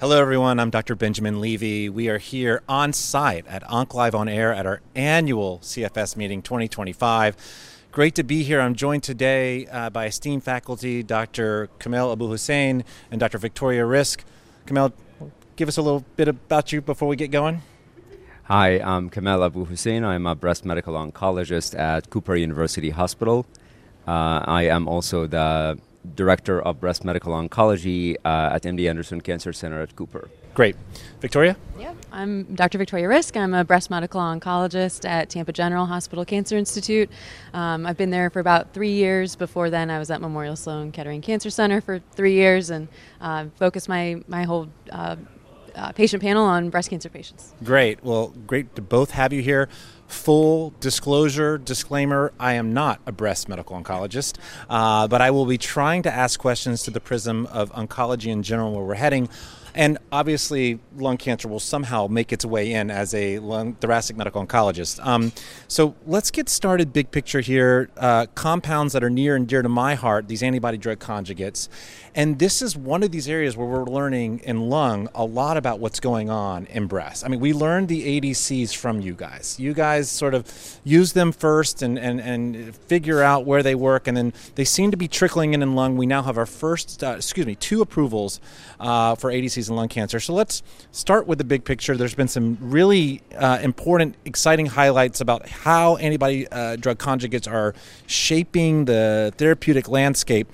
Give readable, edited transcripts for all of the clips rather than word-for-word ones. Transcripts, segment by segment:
Hello, everyone. I'm Dr. Benjamin Levy. We are here on site at OncLive On Air at our annual CFS meeting 2025. Great to be here. I'm joined today by esteemed faculty, Dr. Kamel Abu-Hussein and Dr. Victoria Risk. Kamel, give us a little bit about you before we get going. Hi, I'm Kamel Abu-Hussein. I'm a breast medical oncologist at Cooper University Hospital. I am also the Director of Breast Medical Oncology at MD Anderson Cancer Center at Cooper. Great. Victoria? Yeah, I'm Dr. Victoria Risk. I'm a breast medical oncologist at Tampa General Hospital Cancer Institute. I've been there for about 3 years. Before then, I was at Memorial Sloan Kettering Cancer Center for 3 years and focused my whole patient panel on breast cancer patients. Great. Well, great to both have you here. Full disclosure, disclaimer, I am not a breast medical oncologist, but I will be trying to ask questions through the prism of oncology in general, where we're heading. And obviously, lung cancer will somehow make its way in as a thoracic medical oncologist. So let's get started big picture here. Compounds that are near and dear to my heart, these antibody drug conjugates. And this is one of these areas where we're learning in lung a lot about what's going on in breast. I mean, we learned the ADCs from you guys. You guys sort of use them first and figure out where they work, and then they seem to be trickling in lung. We now have our first, 2 approvals for ADCs in lung cancer. So let's start with the big picture. There's been some really important, exciting highlights about how antibody drug conjugates are shaping the therapeutic landscape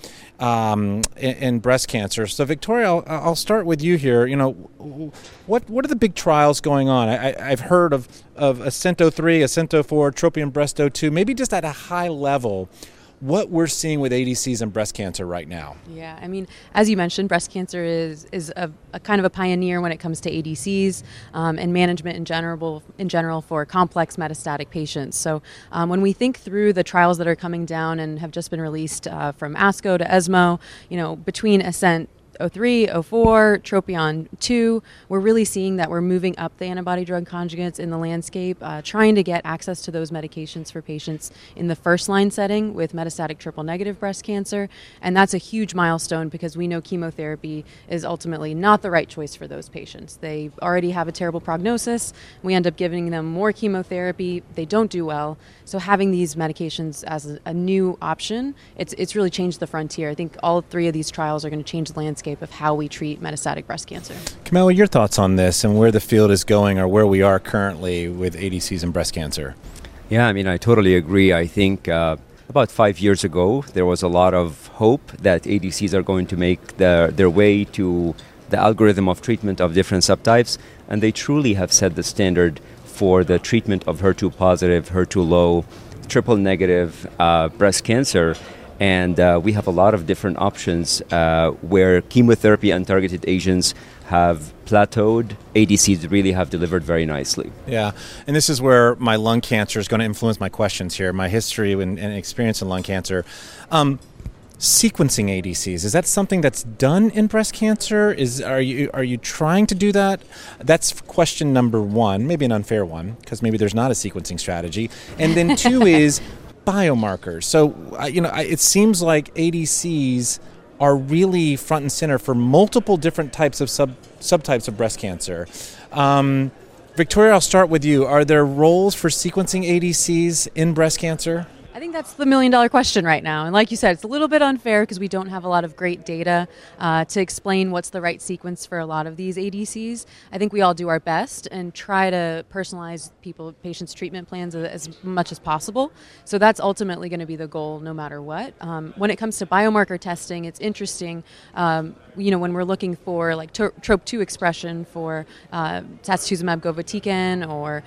in breast cancer. So Victoria, I'll start with you here. You know, what are the big trials going on? I've heard of ASCENT-03, ASCENT-04, TROPION-Breast02. Maybe just at a high level, what we're seeing with ADCs and breast cancer right now. Yeah, I mean, as you mentioned, breast cancer is a kind of a pioneer when it comes to ADCs and management in general for complex metastatic patients. So when we think through the trials that are coming down and have just been released from ASCO to ESMO, you know, between ASCENT-03, 04, TROPION-2, we're really seeing that we're moving up the antibody drug conjugates in the landscape, trying to get access to those medications for patients in the first-line setting with metastatic triple-negative breast cancer. And that's a huge milestone because we know chemotherapy is ultimately not the right choice for those patients. They already have a terrible prognosis. We end up giving them more chemotherapy. They don't do well. So having these medications as a new option, it's really changed the frontier. I think all 3 of these trials are going to change the landscape of how we treat metastatic breast cancer. Kamel, your thoughts on this and where the field is going or where we are currently with ADCs and breast cancer? Yeah, I mean, I totally agree. I think about 5 years ago, there was a lot of hope that ADCs are going to make their way to the algorithm of treatment of different subtypes, and they truly have set the standard for the treatment of HER2 positive, HER2 low, triple negative breast cancer. And we have a lot of different options where chemotherapy and targeted agents have plateaued. ADCs really have delivered very nicely. Yeah, and this is where my lung cancer is going to influence my questions here, my history and experience in lung cancer. Sequencing ADCs, is that something that's done in breast cancer? Are you trying to do that? That's question number 1, maybe an unfair one, because maybe there's not a sequencing strategy. And then 2 is biomarkers. So, it seems like ADCs are really front and center for multiple different types of subtypes of breast cancer. Victoria, I'll start with you. Are there roles for sequencing ADCs in breast cancer? I think that's the million-dollar question right now. And like you said, it's a little bit unfair because we don't have a lot of great data to explain what's the right sequence for a lot of these ADCs. I think we all do our best and try to personalize patients' treatment plans as much as possible. So that's ultimately going to be the goal no matter what. When it comes to biomarker testing, it's interesting, when we're looking for like TROP2 expression for sacituzumab govitecan or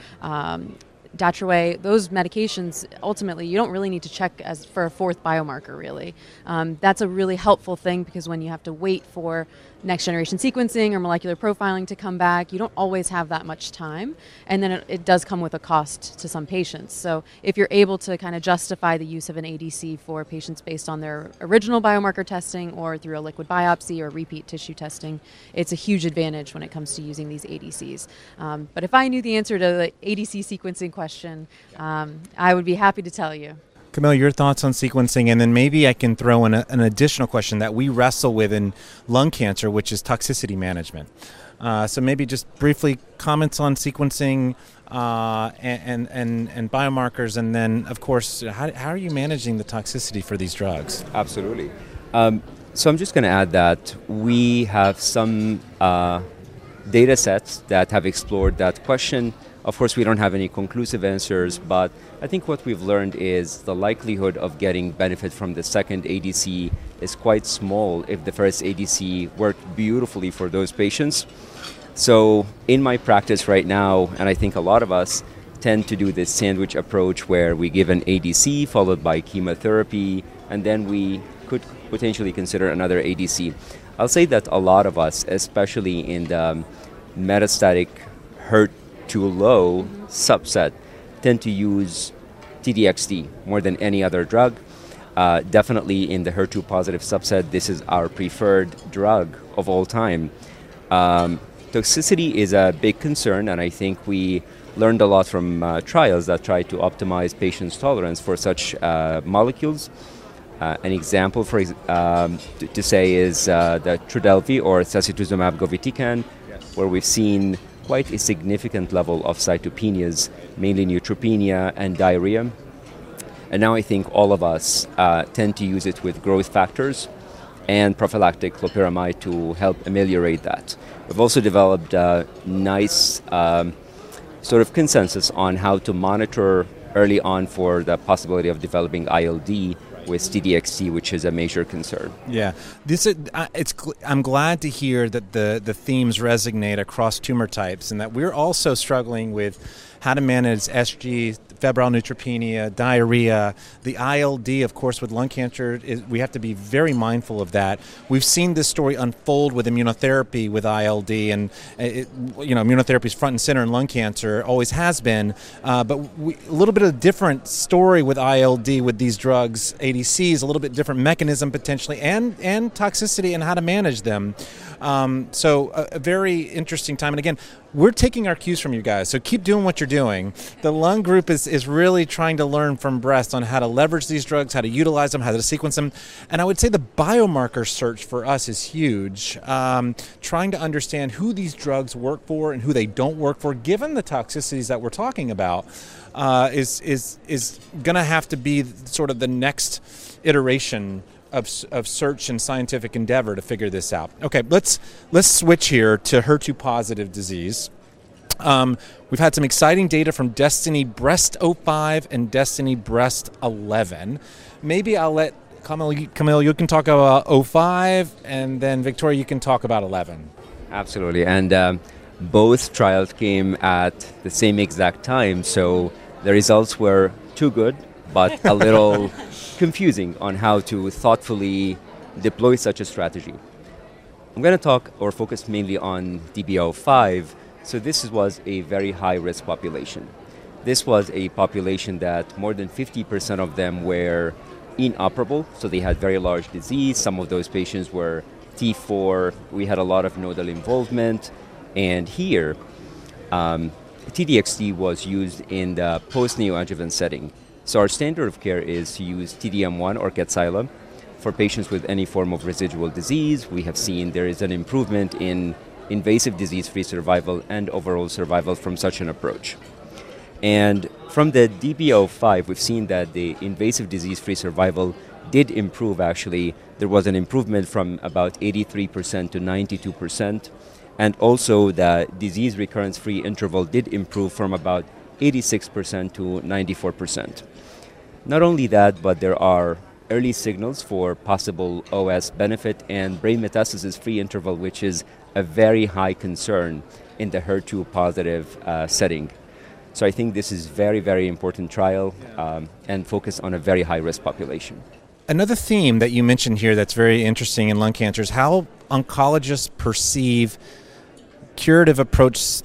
Datroway, those medications, ultimately, you don't really need to check as for a 4th biomarker, really. That's a really helpful thing because when you have to wait for next generation sequencing or molecular profiling to come back, you don't always have that much time. And then it does come with a cost to some patients. So if you're able to kind of justify the use of an ADC for patients based on their original biomarker testing or through a liquid biopsy or repeat tissue testing, it's a huge advantage when it comes to using these ADCs. But if I knew the answer to the ADC sequencing question, I would be happy to tell you. Kamel, your thoughts on sequencing, and then maybe I can throw in an additional question that we wrestle with in lung cancer, which is toxicity management. So maybe just briefly comments on sequencing and biomarkers, and then, of course, how are you managing the toxicity for these drugs? Absolutely. So I'm just going to add that we have some data sets that have explored that question. Of course, we don't have any conclusive answers, but I think what we've learned is the likelihood of getting benefit from the second ADC is quite small if the first ADC worked beautifully for those patients. So in my practice right now, and I think a lot of us tend to do this sandwich approach where we give an ADC followed by chemotherapy, and then we could potentially consider another ADC. I'll say that a lot of us, especially in the metastatic HER2 low subset, tend to use T-DXd more than any other drug. Definitely in the HER2 positive subset, this is our preferred drug of all time. Toxicity is a big concern, and I think we learned a lot from trials that try to optimize patients' tolerance for such molecules. An example to say is the Trodelvy or sacituzumab govitecan, where we've seen quite a significant level of cytopenias, mainly neutropenia and diarrhea. And now I think all of us tend to use it with growth factors and prophylactic loperamide to help ameliorate that. We've also developed a nice sort of consensus on how to monitor early on for the possibility of developing ILD with T-DXd, which is a major concern. Yeah, I'm glad to hear that the themes resonate across tumor types, and that we're also struggling with how to manage SG, febrile neutropenia, diarrhea. The ILD, of course, with lung cancer, we have to be very mindful of that. We've seen this story unfold with immunotherapy with ILD, and immunotherapy is front and center in lung cancer, always has been. But a little bit of a different story with ILD with these drugs, ADCs, a little bit different mechanism potentially, and toxicity and how to manage them. So a very interesting time. And again, we're taking our cues from you guys, so keep doing what you're doing. The lung group is really trying to learn from breast on how to leverage these drugs, how to utilize them, how to sequence them. And I would say the biomarker search for us is huge. Trying to understand who these drugs work for and who they don't work for, given the toxicities that we're talking about, is going to have to be sort of the next iteration of search and scientific endeavor to figure this out. Okay, let's switch here to HER2 positive disease. We've had some exciting data from Destiny Breast 05 and Destiny Breast 11. Maybe I'll let Camille, you can talk about 05, and then Victoria, you can talk about 11. Absolutely, and both trials came at the same exact time, so the results were too good, but a little confusing on how to thoughtfully deploy such a strategy. I'm going to talk or focus mainly on DB05. So this was a very high-risk population. This was a population that more than 50% of them were inoperable, so they had very large disease. Some of those patients were T4. We had a lot of nodal involvement. And here, T-DXd was used in the post-neoadjuvant setting. So our standard of care is to use T-DM1 or Kadcyla for patients with any form of residual disease. We have seen there is an improvement in invasive disease-free survival and overall survival from such an approach. And from the DB05, we've seen that the invasive disease-free survival did improve, actually. There was an improvement from about 83% to 92%. And also the disease recurrence-free interval did improve from about 86% to 94%. Not only that, but there are early signals for possible OS benefit and brain metastasis-free interval, which is a very high concern in the HER2 positive setting. So I think this is very, very important trial and focus on a very high-risk population. Another theme that you mentioned here that's very interesting in lung cancer is how oncologists perceive curative approach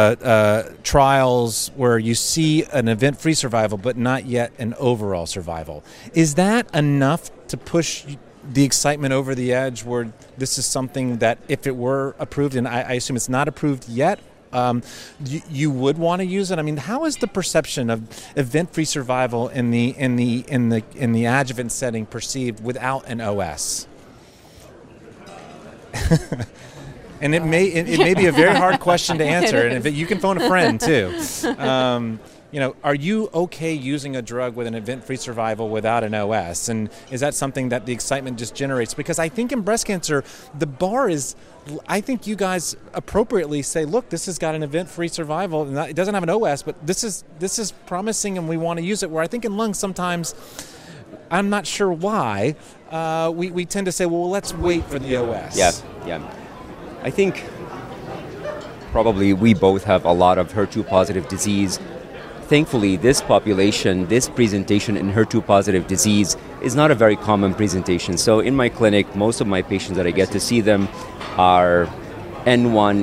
trials where you see an event-free survival but not yet an overall survival. Is that enough to push the excitement over the edge where this is something that if it were approved, and I assume it's not approved yet, you would want to use it? I mean, how is the perception of event-free survival in the adjuvant setting perceived without an OS? And it may be a very hard question to answer, and if you can phone a friend too. Are you okay using a drug with an event-free survival without an OS? And is that something that the excitement just generates? Because I think in breast cancer, the bar is, I think you guys appropriately say, look, this has got an event-free survival, and it doesn't have an OS, but this is promising and we want to use it. Where I think in lung sometimes, I'm not sure why, we tend to say, well, let's wait for the OS. Yeah. I think probably we both have a lot of HER2-positive disease. Thankfully, this population, this presentation in HER2-positive disease is not a very common presentation. So in my clinic, most of my patients that I get to see them are N1,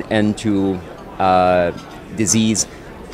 N2 disease.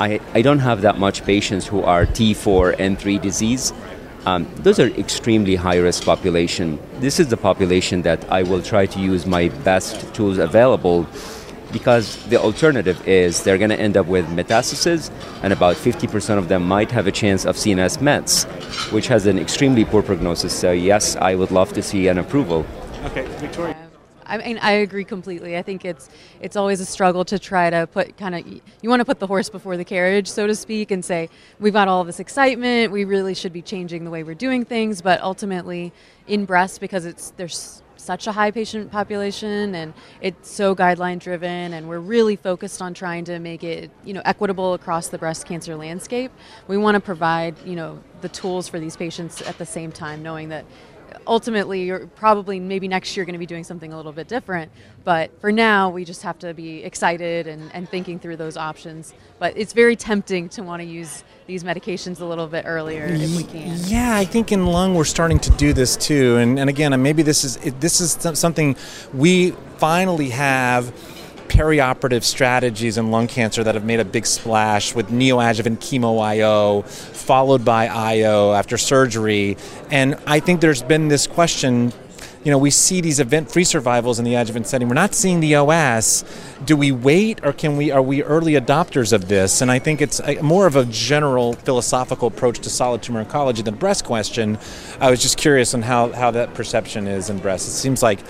I don't have that much patients who are T4, N3 disease. Those are extremely high-risk population. This is the population that I will try to use my best tools available, because the alternative is they're going to end up with metastasis, and about 50% of them might have a chance of CNS mets, which has an extremely poor prognosis. So yes, I would love to see an approval. Okay, Victoria. I mean, I agree completely. I think it's always a struggle to try to put you want to put the horse before the carriage, so to speak, and say, we've got all this excitement, we really should be changing the way we're doing things, but ultimately in breast, because there's such a high patient population and it's so guideline driven, and we're really focused on trying to make it, equitable across the breast cancer landscape. We want to provide, the tools for these patients at the same time, knowing that ultimately, you're probably maybe next year going to be doing something a little bit different. But for now, we just have to be excited and thinking through those options. But it's very tempting to want to use these medications a little bit earlier if we can. Yeah, I think in lung we're starting to do this too. And again, maybe this is something we finally have perioperative strategies in lung cancer that have made a big splash with neoadjuvant chemo IO, followed by IO after surgery. And I think there's been this question, we see these event-free survivals in the adjuvant setting. We're not seeing the OS. Do we wait, or are we early adopters of this? And I think it's more of a general philosophical approach to solid tumor oncology than breast question. I was just curious on how that perception is in breast. It seems like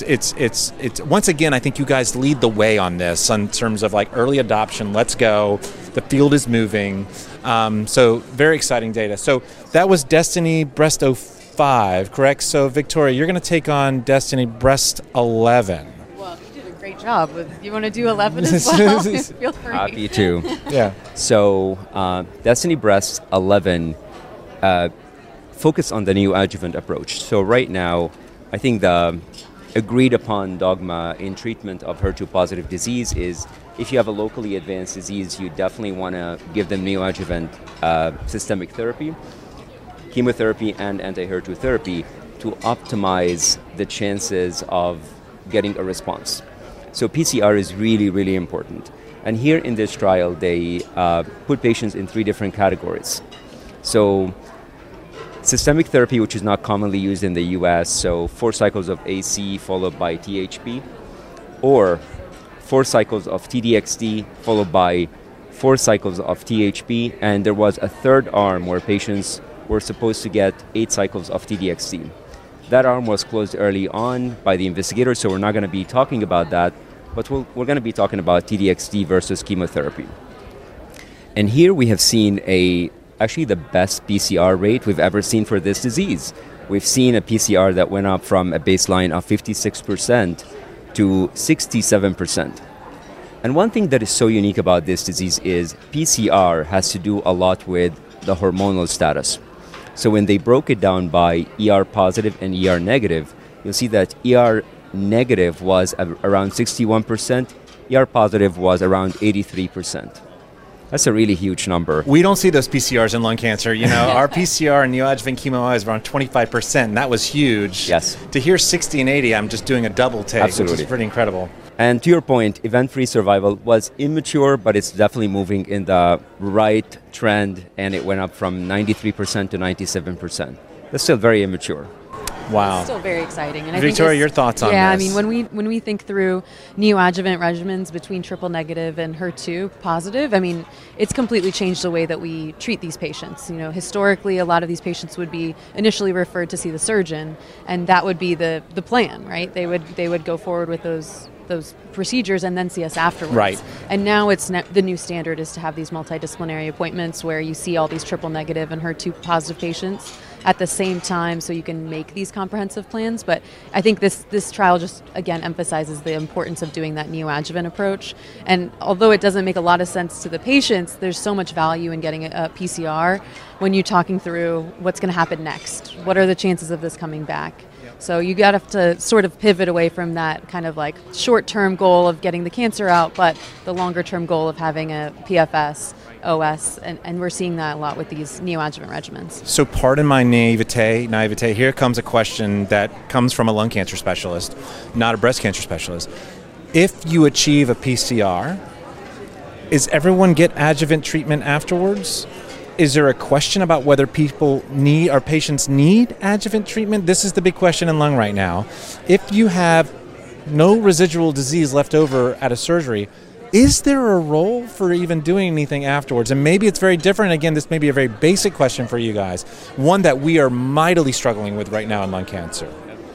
it's once again, I think you guys lead the way on this in terms of early adoption. Let's go. The field is moving. So very exciting data. So that was Destiny Breast 05, correct? So Victoria, you're going to take on Destiny Breast 11. Well, you did a great job. You want to do 11 as well? Feel free. Happy to. Yeah. So Destiny Breast 11 focus on the neoadjuvant approach. So right now, I think the agreed upon dogma in treatment of HER2-positive disease is if you have a locally advanced disease, you definitely want to give them neoadjuvant systemic therapy, chemotherapy, and anti-HER2 therapy to optimize the chances of getting a response. So PCR is really, really important. And here in this trial, they put patients in 3 different categories. So systemic therapy, which is not commonly used in the US, so 4 cycles of AC followed by THP, or 4 cycles of TDXD followed by 4 cycles of THP, and there was a third arm where patients were supposed to get 8 cycles of TDXD. That arm was closed early on by the investigator, so we're not going to be talking about that, but we're going to be talking about TDXD versus chemotherapy. And here we have seen actually the best PCR rate we've ever seen for this disease. We've seen a PCR that went up from a baseline of 56% to 67%. And one thing that is so unique about this disease is PCR has to do a lot with the hormonal status. So when they broke it down by ER positive and ER negative, you'll see that ER negative was around 61%, ER positive was around 83%. That's a really huge number. We don't see those PCRs in lung cancer. Our PCR in neoadjuvant chemo is around 25%, and that was huge. Yes. To hear 60 and 80, I'm just doing a double take, Absolutely. Which is pretty incredible. And to your point, event-free survival was immature, but it's definitely moving in the right trend, and it went up from 93% to 97%. That's still very immature. Wow. It's still very exciting. And Victoria, I think your thoughts on yeah, this? I mean, when we think through neoadjuvant regimens between triple negative and HER2 positive, I mean, it's completely changed the way that we treat these patients. You know, historically, a lot of these patients would be initially referred to see the surgeon, and that would be the plan, right? They would go forward with those procedures and then see us afterwards. Right. And now the new standard is to have these multidisciplinary appointments where you see all these triple negative and HER2 positive patients at the same time, so you can make these comprehensive plans. But I think this trial just, again, emphasizes the importance of doing that neoadjuvant approach. And although it doesn't make a lot of sense to the patients, there's so much value in getting a PCR when you're talking through what's going to happen next. What are the chances of this coming back? So you got to sort of pivot away from that kind of like short-term goal of getting the cancer out, but the longer-term goal of having a PFS, OS, and we're seeing that a lot with these neoadjuvant regimens. So pardon my naivete. Here comes a question that comes from a lung cancer specialist, not a breast cancer specialist. If you achieve a PCR, is everyone get adjuvant treatment afterwards? Is there a question about whether patients need adjuvant treatment? This is the big question in lung right now. If you have no residual disease left over at a surgery, is there a role for even doing anything afterwards? And maybe it's very different. Again, this may be a very basic question for you guys, one that we are mightily struggling with right now in lung cancer.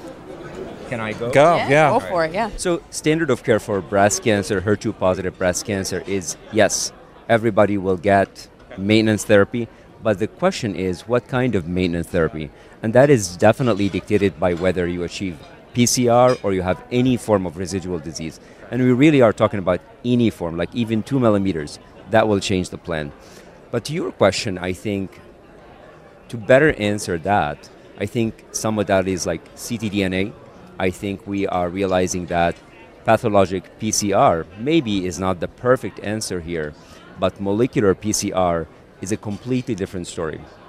Can I go? Go, yeah. Go for it, yeah. So standard of care for breast cancer, HER2 positive breast cancer is, yes, everybody will get maintenance therapy, but the question is what kind of maintenance therapy? And that is definitely dictated by whether you achieve PCR or you have any form of residual disease. And we really are talking about any form, like even 2 millimeters. That will change the plan. But to your question, I think to better answer that, I think some modalities like ctDNA, I think we are realizing that pathologic PCR maybe is not the perfect answer here, but molecular PCR is a completely different story.